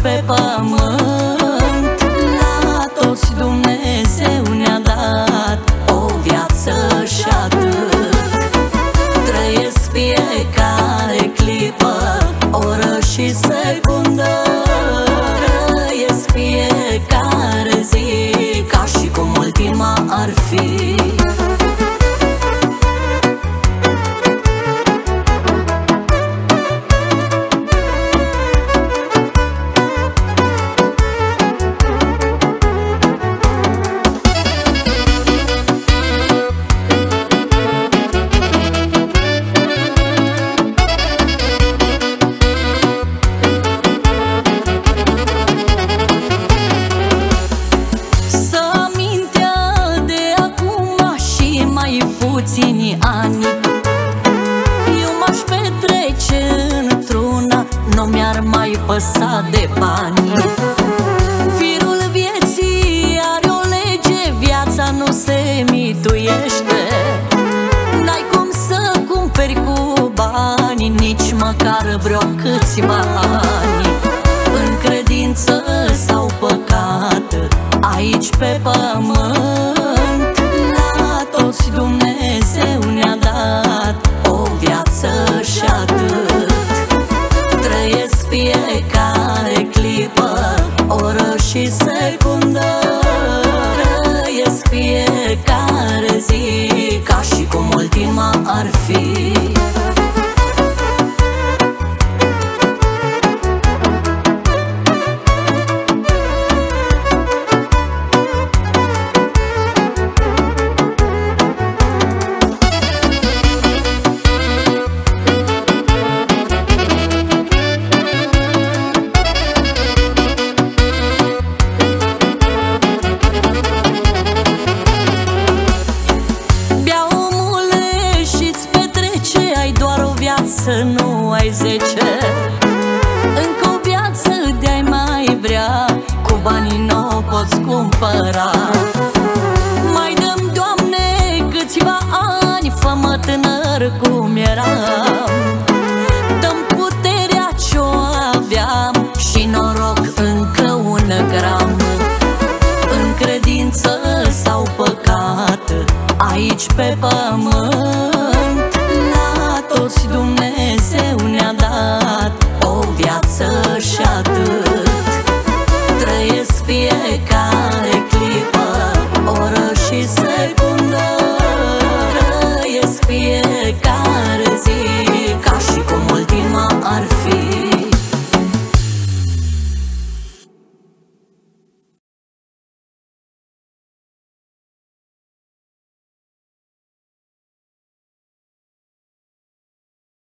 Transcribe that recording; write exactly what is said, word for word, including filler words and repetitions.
pe pământ. La toți Dumnezeu ne-a dat o viață și atât. Trăiesc fiecare clipă, oră și secundă. Trăiesc fiecare zi ca și cum ultima ar fi. Puțini ani eu m-aș petrece într-una, nu mi-ar mai păsa de bani. Firul vieții are o lege, viața nu se mituiește. N-ai cum să cumperi cu bani nici măcar vreo câțiva ani. În credință sau păcat, aici pe pământ, la toți Dumnezeu ne-a dat o viață și atât. Trăiesc fiecare clipă, oră și secundă. Trăiesc fiecare zi ca și cum ultima ar fi. Să nu ai zece, încă o viață de-ai mai vrea, cu banii n-o poți cumpăra. Mai dăm, Doamne, câțiva ani, fă-mă tânăr cum eram. Dăm puterea ce-o aveam și noroc încă un gram. În credință sau păcat, aici pe pământ,